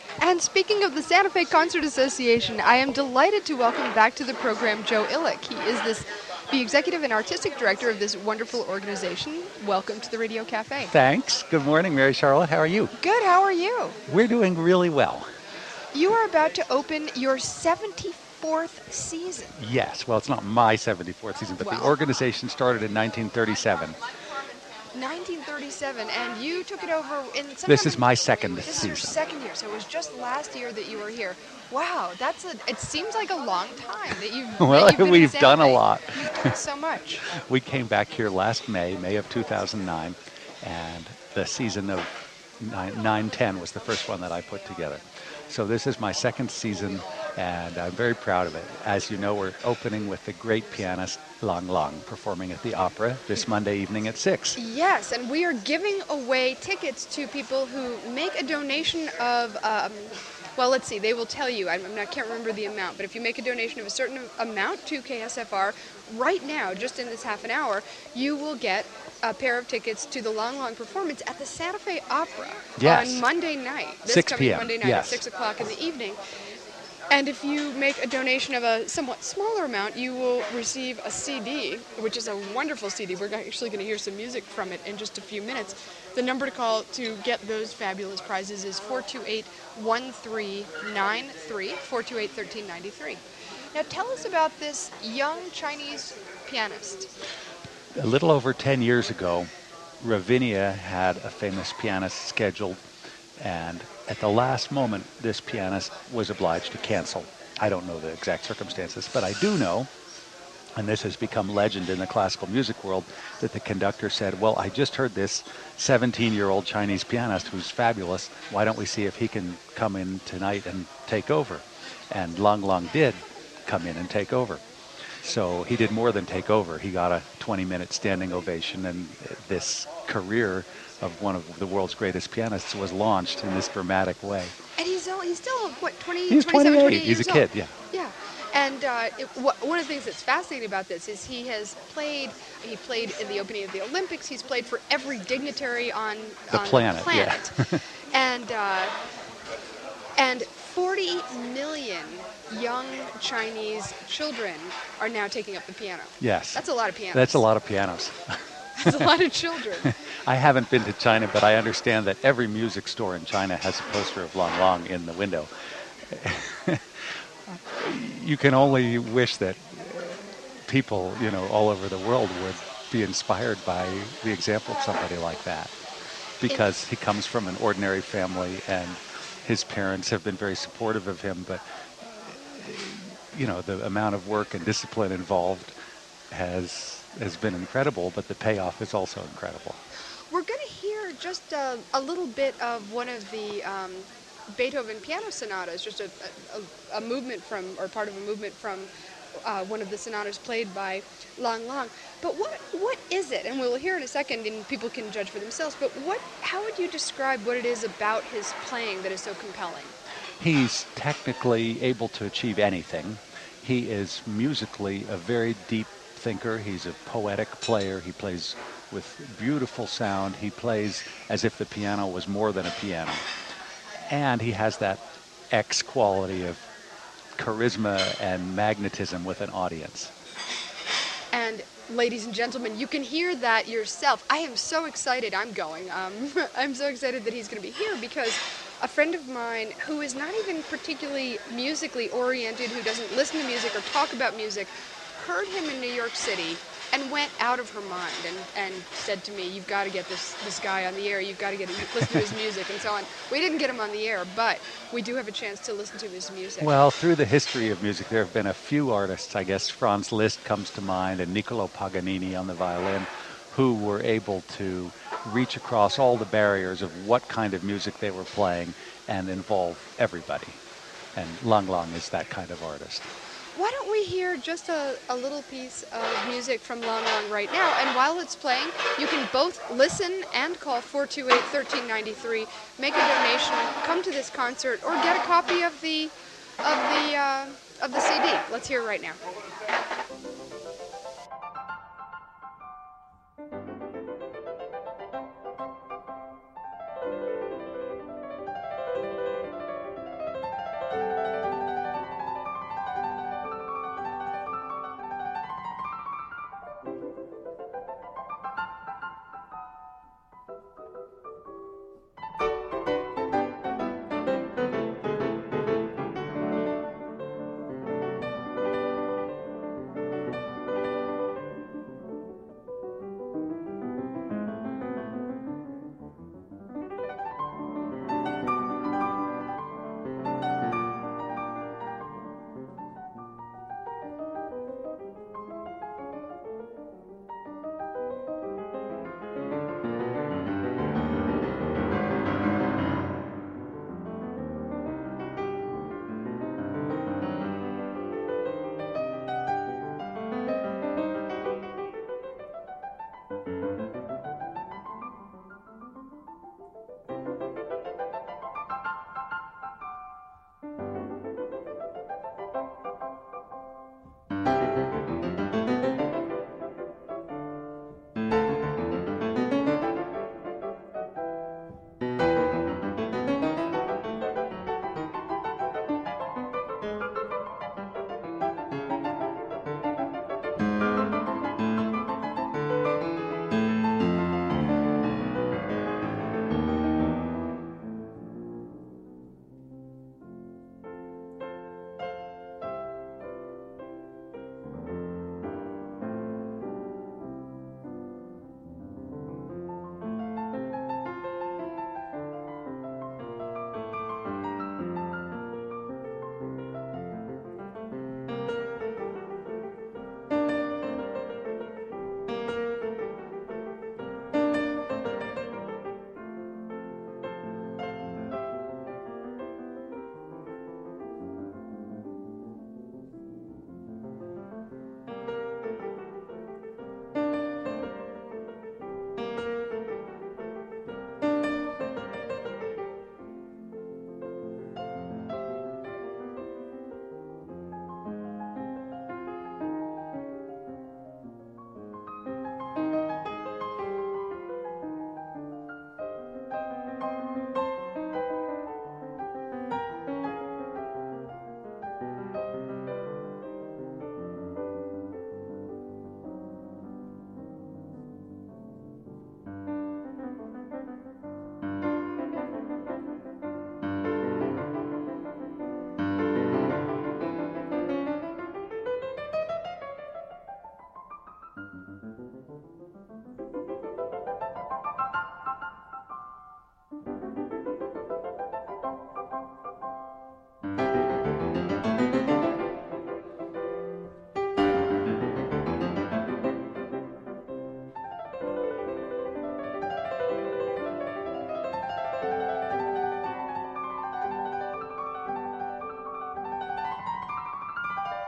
And speaking of the Santa Fe Concert Association, I am delighted to welcome back to the program Joe Illick. He is the executive and artistic director of this wonderful organization. Welcome to the Radio Cafe. Thanks. Good morning, Mary Charlotte. How are you? Good, how are you? We're doing really well. You are about to open your 74th season. Yes. Well, it's not my 74th season, but the organization started in 1937. 1937, and you took it over in... This is my second season. This is your second year, so it was just last year that you were here. Wow, it seems like a long time that you've Well, that you've been we've done a lot. You've done so much. We came back here last May of 2009, and the season of 9-10 was the first one that I put together. So this is my second season, and I'm very proud of it. As you know, we're opening with the great pianist Lang Lang performing at the Opera this Monday evening at 6. Yes, and we are giving away tickets to people who make a donation of, well, let's see, they will tell you, I can't remember the amount, but if you make a donation of a certain amount to KSFR, right now, just in this half an hour, you will get a pair of tickets to the Lang Lang performance at the Santa Fe Opera on Monday night. This 6 coming p.m. Monday night at 6 o'clock in the evening. And if you make a donation of a somewhat smaller amount, you will receive a CD, which is a wonderful CD. We're actually going to hear some music from it in just a few minutes. The number to call to get those fabulous prizes is 428-1393, 428-1393. Now tell us about this young Chinese pianist. A little over 10 years ago, Ravinia had a famous pianist scheduled, and at the last moment, this pianist was obliged to cancel. I don't know the exact circumstances, but I do know, and this has become legend in the classical music world, that the conductor said, well, I just heard this 17-year-old Chinese pianist who's fabulous. Why don't we see if he can come in tonight and take over? And Lang Lang did come in and take over. So he did more than take over. He got a 20-minute standing ovation, and this career of one of the world's greatest pianists was launched in this dramatic way. And he's still, what, 20, he's 27, 28 He's years a kid, old. yeah. Yeah. And one of the things that's fascinating about this is he played in the opening of the Olympics. He's played for every dignitary on the planet. Yeah. And 40 million young Chinese children are now taking up the piano. Yes. That's a lot of pianos. That's a lot of pianos. That's a lot of children. I haven't been to China, but I understand that every music store in China has a poster of Lang Lang in the window. You can only wish that people, all over the world would be inspired by the example of somebody like that, because he comes from an ordinary family and his parents have been very supportive of him, but the amount of work and discipline involved has been incredible, but the payoff is also incredible. We're going to hear just a little bit of one of the Beethoven piano sonatas, just a movement from, or part of a movement from one of the sonatas played by Lang Lang. But what is it? And we'll hear in a second, and people can judge for themselves. But how would you describe what it is about his playing that is so compelling? He's technically able to achieve anything. He is musically a very deep thinker. He's a poetic player. He plays with beautiful sound. He plays as if the piano was more than a piano. And he has that X quality of charisma and magnetism with an audience. And ladies and gentlemen, you can hear that yourself. I am so excited. I'm going. I'm so excited that he's going to be here because a friend of mine who is not even particularly musically oriented, who doesn't listen to music or talk about music, heard him in New York City and went out of her mind and said to me, you've got to get this guy on the air, you've got to listen to his music and so on. We didn't get him on the air, but we do have a chance to listen to his music. Well, through the history of music, there have been a few artists, I guess Franz Liszt comes to mind, and Niccolo Paganini on the violin, who were able to reach across all the barriers of what kind of music they were playing and involve everybody. And Lang Lang is that kind of artist. Why don't we hear just a little piece of music from Lang Lang right now? And while it's playing, you can both listen and call 428-1393, make a donation, come to this concert, or get a copy of the CD. Let's hear it right now.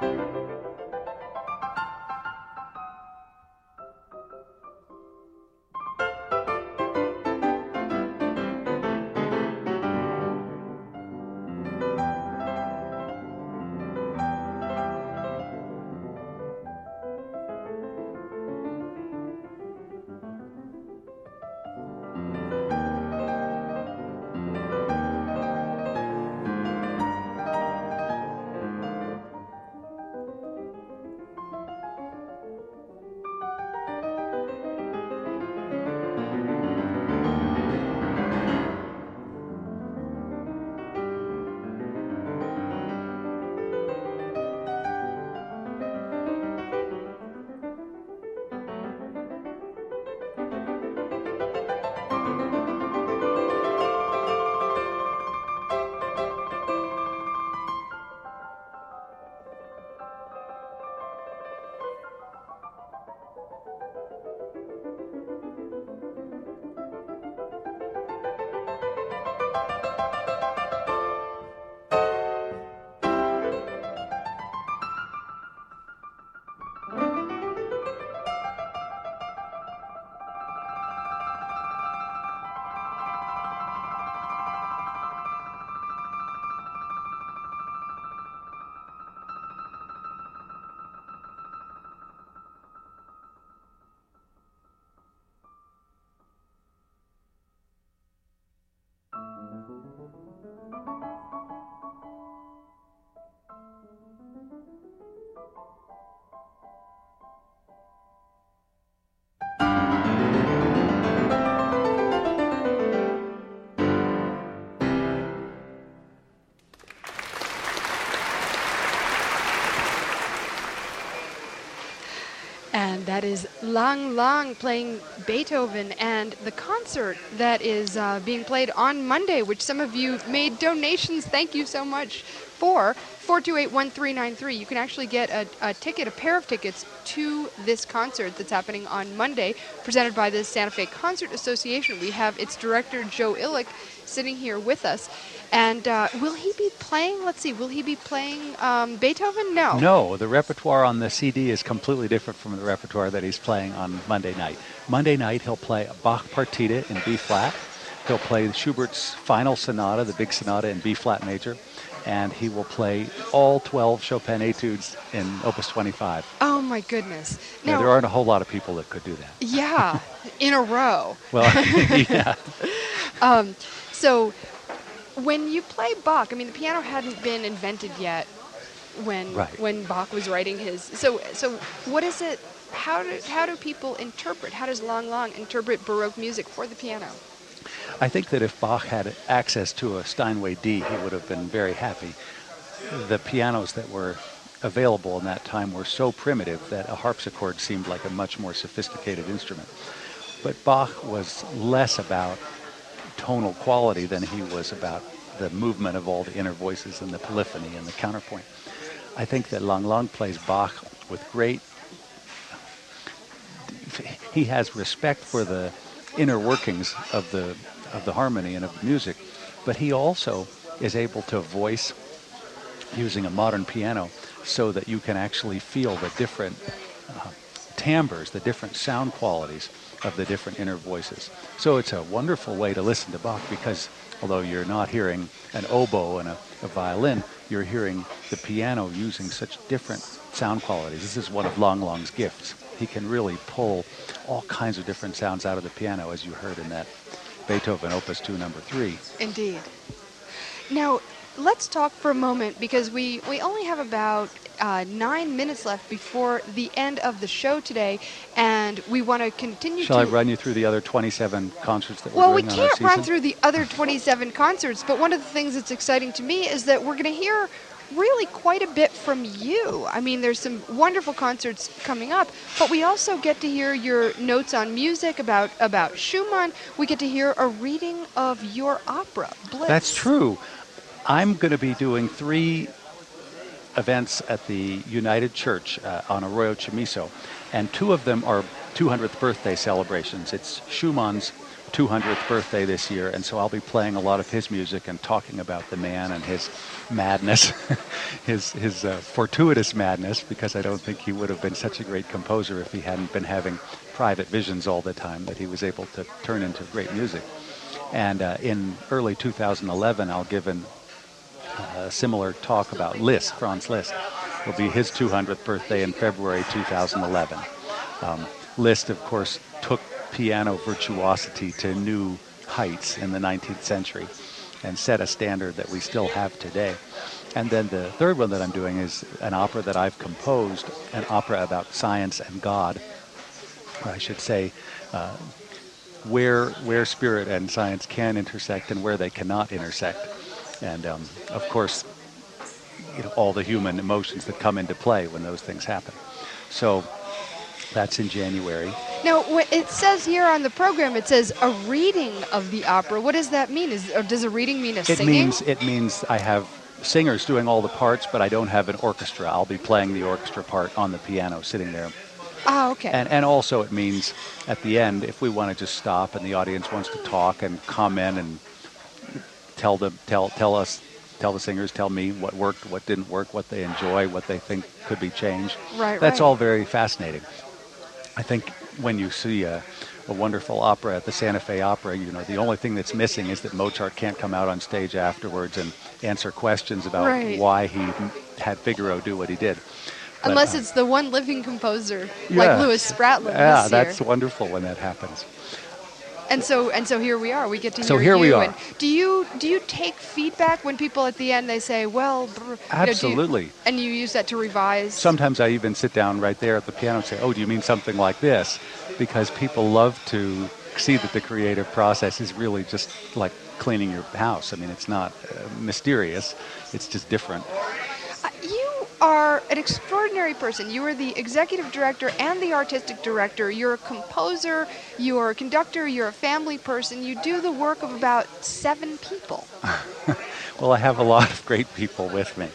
And that is Lang Lang playing Beethoven, and the concert that is being played on Monday, which some of you made donations, thank you so much, for 428-1393. You can actually get a ticket, a pair of tickets to this concert that's happening on Monday, presented by the Santa Fe Concert Association. We have its director, Joe Illick, sitting here with us. And will he be playing, let's see, will he be playing Beethoven? No. No, the repertoire on the CD is completely different from the repertoire that he's playing on Monday night. Monday night, he'll play a Bach Partita in B-flat. He'll play Schubert's Final Sonata, the big sonata in B-flat major. And he will play all 12 Chopin etudes in Opus 25. Oh, my goodness. Now, there aren't a whole lot of people that could do that. Yeah, in a row. Well, yeah. So when you play Bach, I mean, the piano hadn't been invented yet when Bach was writing his. So what is it? How do people interpret? How does Lang Lang interpret Baroque music for the piano? I think that if Bach had access to a Steinway D, he would have been very happy. The pianos that were available in that time were so primitive that a harpsichord seemed like a much more sophisticated instrument. But Bach was less about tonal quality than he was about the movement of all the inner voices and the polyphony and the counterpoint. I think that Lang Lang plays Bach with great... He has respect for the inner workings of the harmony and of the music, but he also is able to voice using a modern piano so that you can actually feel the different timbres, the different sound qualities of the different inner voices. So it's a wonderful way to listen to Bach because although you're not hearing an oboe and a violin, you're hearing the piano using such different sound qualities. This is one of Lang Lang's gifts. He can really pull all kinds of different sounds out of the piano, as you heard in that Beethoven Opus 2 number 3. Indeed. Now, let's talk for a moment, because we only have about 9 minutes left before the end of the show today, and we want to continue. Shall I run you through the other 27 concerts that we're doing on our season? Well, we can't run through the other 27 concerts, but one of the things that's exciting to me is that we're going to hear really quite a bit from you. I mean, there's some wonderful concerts coming up, but we also get to hear your notes on music about Schumann. We get to hear a reading of your opera, Blitz. That's true. I'm going to be doing 3 events at the United Church on Arroyo Chamizo, and 2 of them are 200th birthday celebrations. It's Schumann's 200th birthday this year, and so I'll be playing a lot of his music and talking about the man and his madness, his fortuitous madness, because I don't think he would have been such a great composer if he hadn't been having private visions all the time that he was able to turn into great music. And in early 2011, I'll give a similar talk about Liszt, Franz Liszt. It'll be his 200th birthday in February 2011. Liszt, of course, took piano virtuosity to new heights in the 19th century and set a standard that we still have today. And then the third one that I'm doing is an opera that I've composed, an opera about science and God, or I should say, where spirit and science can intersect and where they cannot intersect. And of course, all the human emotions that come into play when those things happen. So that's in January. Now, it says here on the program, it says a reading of the opera. What does that mean? Or does a reading mean singing? It means I have singers doing all the parts, but I don't have an orchestra. I'll be playing the orchestra part on the piano, sitting there. Oh, okay. And also it means at the end, if we want to just stop and the audience wants to talk and comment and tell the singers, tell me what worked, what didn't work, what they enjoy, what they think could be changed. That's all very fascinating. I think when you see a wonderful opera at the Santa Fe Opera, the only thing that's missing is that Mozart can't come out on stage afterwards and answer questions about why he had Figaro do what he did. But, unless it's the one living composer, like Louis Spratlin. Yeah, that's wonderful when that happens. And so here we are. We get to hear you. So here we are. And do you take feedback when people at the end they say, well, absolutely, and you use that to revise? Sometimes I even sit down right there at the piano and say, oh, do you mean something like this? Because people love to see that the creative process is really just like cleaning your house. I mean, it's not mysterious. It's just different. You are an extraordinary person. You are the executive director and the artistic director. You're a composer, you're a conductor, you're a family person. You do the work of about 7 people. Well, I have a lot of great people with me.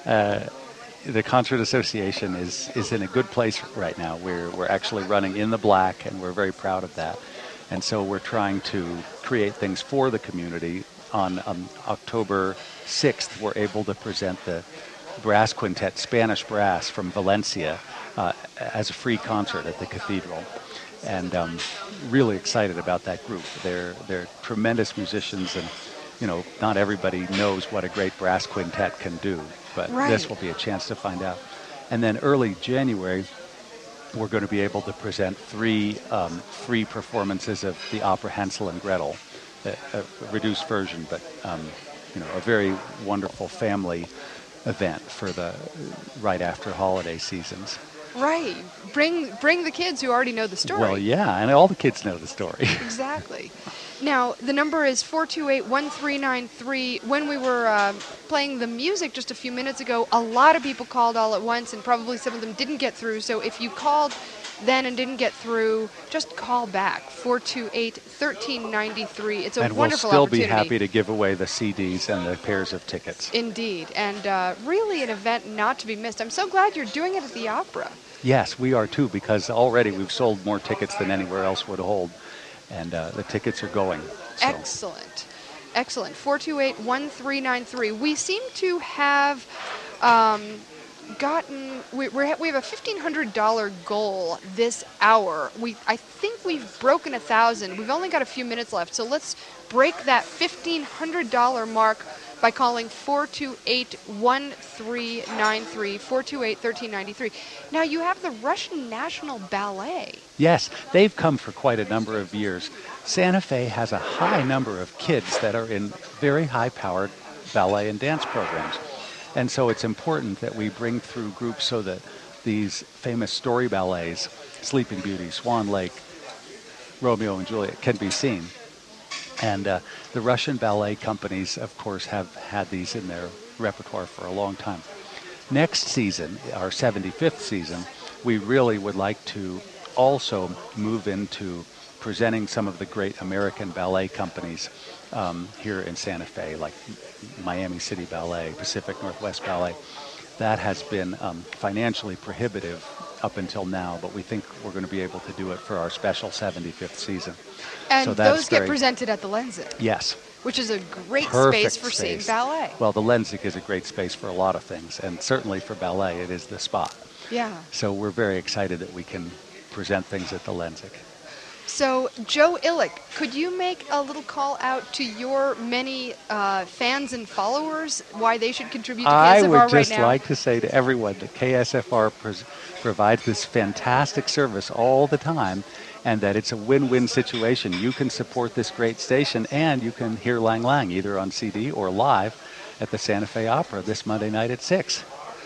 The Concert Association is in a good place right now. We're actually running in the black, and we're very proud of that. And so we're trying to create things for the community. On October 6th, we're able to present the brass quintet, Spanish brass from Valencia, as a free concert at the cathedral. And really excited about that group. They're tremendous musicians, and not everybody knows what a great brass quintet can do, but this will be a chance to find out. And then early January, we're going to be able to present 3 free performances of the opera Hansel and Gretel, a reduced version, but a very wonderful family event for the right after holiday seasons. Right. Bring the kids who already know the story. Well, yeah, and all the kids know the story. Exactly. Now, the number is 428-1393. When we were playing the music just a few minutes ago, a lot of people called all at once, and probably some of them didn't get through. So if you called then and didn't get through, just call back, 428-1393. It's a wonderful opportunity. And we'll still be happy to give away the CDs and the pairs of tickets. Indeed, and really an event not to be missed. I'm so glad you're doing it at the Opera. Yes, we are too, because already we've sold more tickets than anywhere else would hold, and the tickets are going. So. Excellent. 428-1393. We seem to have we have a $1,500 goal this hour. I think we've broken 1,000. We've only got a few minutes left, so let's break that $1,500 mark by calling 428-1393, 428-1393. Now, you have the Russian National Ballet. Yes, they've come for quite a number of years. Santa Fe has a high number of kids that are in very high-powered ballet and dance programs. And so it's important that we bring through groups so that these famous story ballets, Sleeping Beauty, Swan Lake, Romeo and Juliet, can be seen. And the Russian ballet companies, of course, have had these in their repertoire for a long time. Next season, our 75th season, we really would like to also move into presenting some of the great American ballet companies here in Santa Fe, like Miami City Ballet, Pacific Northwest Ballet. That has been financially prohibitive up until now, but we think we're going to be able to do it for our special 75th season. And So that's those get very- presented at the Lenzik, Yes. which is a great Perfect space for seeing space. ballet. Well, the Lenzik is a great space for a lot of things, and certainly for ballet, it is the spot. Yeah. So we're very excited that we can present things at the Lenzik. So, Joe Illick, could you make a little call out to your many fans and followers why they should contribute to KSFR I would right just now? like to say to everyone that KSFR provides this fantastic service all the time, and that it's a win-win situation. You can support this great station, and you can hear Lang Lang either on CD or live at the Santa Fe Opera this Monday night at 6.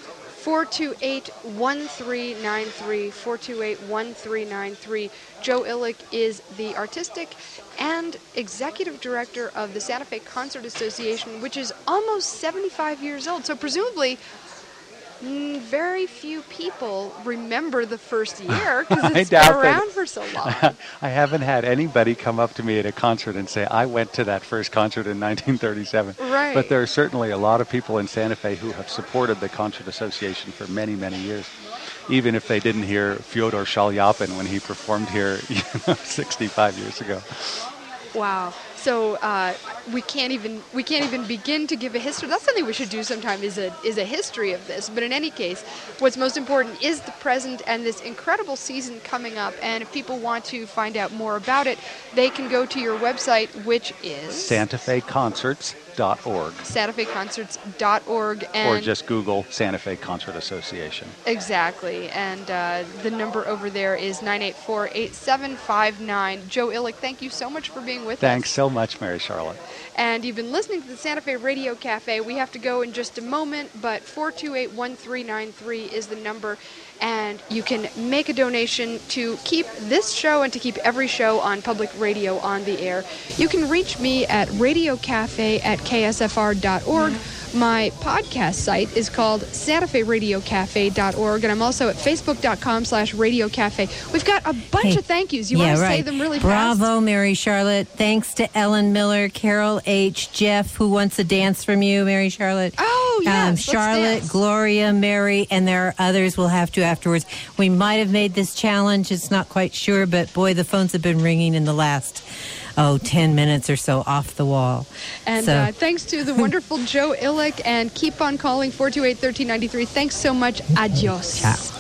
428-1393, 428-1393. Joe Illick is the artistic and executive director of the Santa Fe Concert Association, which is almost 75 years old. So presumably, very few people remember the first year because I it's been doubt that. around for so long. I haven't had anybody come up to me at a concert and say, I went to that first concert in 1937. Right. But there are certainly a lot of people in Santa Fe who have supported the Concert Association for many, many years, even if they didn't hear Fyodor Shalyapin when he performed here 65 years ago. Wow. So we can't even begin to give a history. That's something we should do sometime is a history of this. But in any case, what's most important is the present and this incredible season coming up. And if people want to find out more about it, they can go to your website, which is SantaFeConcerts.org. SantaFeConcerts.org. And Or just Google Santa Fe Concert Association. Exactly. And the number over there is 984-8759. Joe Illick, thank you so much for being with us. Thanks so much, Mary Charlotte. And you've been listening to the Santa Fe Radio Cafe. We have to go in just a moment, but 428-1393 is the number. And you can make a donation to keep this show and to keep every show on public radio on the air. You can reach me at radiocafe@ksfr.org. My podcast site is called SantaFeRadioCafe.org, and I'm also at Facebook.com/RadioCafe. We've got a bunch of thank yous. You want to say them really fast? Bravo, Mary Charlotte. Thanks to Ellen Miller, Carol H., Jeff, who wants a dance from you, Mary Charlotte. Oh, yes. Let's Charlotte, dance. Gloria, Mary, and there are others we'll have to afterwards. We might have made this challenge. It's not quite sure, but boy, the phones have been ringing in the last 10 minutes or so off the wall. And thanks to the wonderful Joe Illick, and keep on calling 428-1393. Thanks so much. Adios. Ciao.